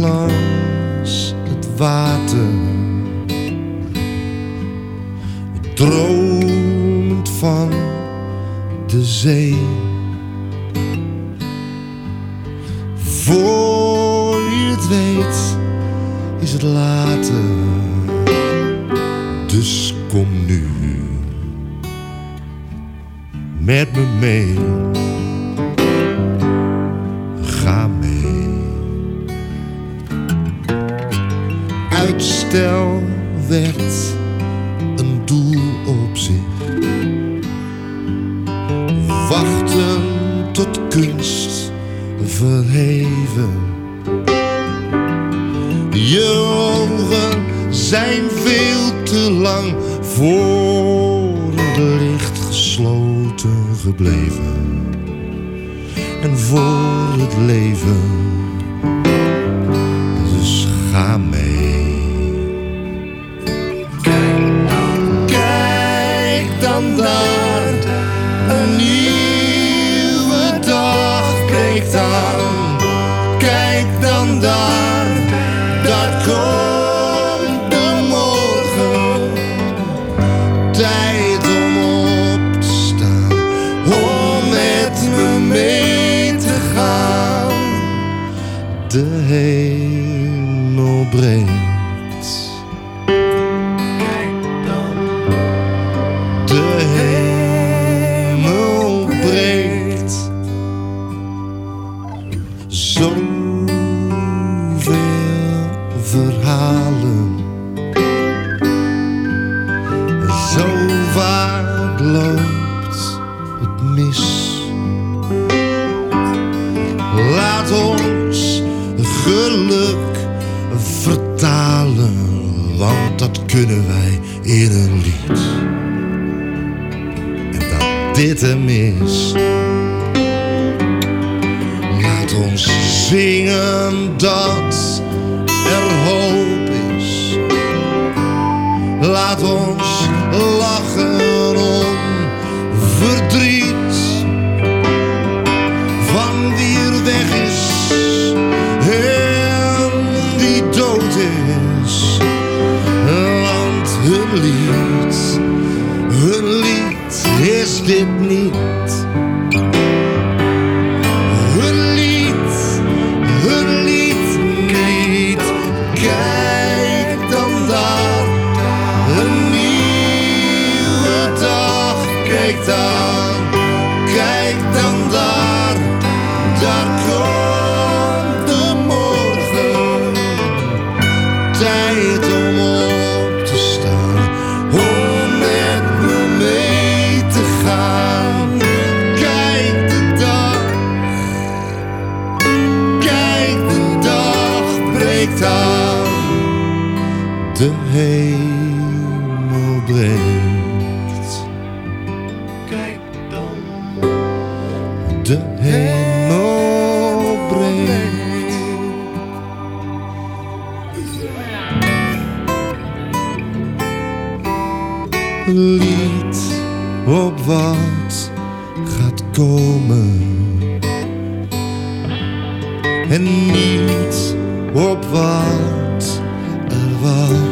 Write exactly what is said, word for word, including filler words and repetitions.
langs het water, dromend van de zee. Voor je het weet is het later, dus kom nu met me mee. Ga mee. Uitstel werd een doel op zich. Wachten tot kunst verheven. Je ogen zijn veel te lang voor het licht gesloten gebleven. En voor het leven, dus ga mee. Kijk dan, kijk dan daar, een nieuwe dag breekt aan. Kijk dan daar, daar komt de morgen. Tijd om op te staan, om met me mee te gaan. De hemel breekt. Kijk dan. De hemel breekt. Zoveel verhalen. Zo vaak loopt het mis. Laat ons geluk vertalen, want dat kunnen wij in een lied. En dat dit hem is. Laat ons zingen dat er hoop is. Laat ons lachen om verdriet. Van wie er weg is en die dood is. Want hun lied, hun lied is dit niet. Hun lied, hun lied niet. Kijk dan daar, een nieuwe dag kijkt aan. Kijk dan daar, daar komt de morgen. Tijd om op te staan, om met me mee te gaan. Kijk de dag, kijk de dag breekt aan. De hemel breekt. Kijk dan. De hemel breekt. Lied op wat gaat komen. En niet op wat er was.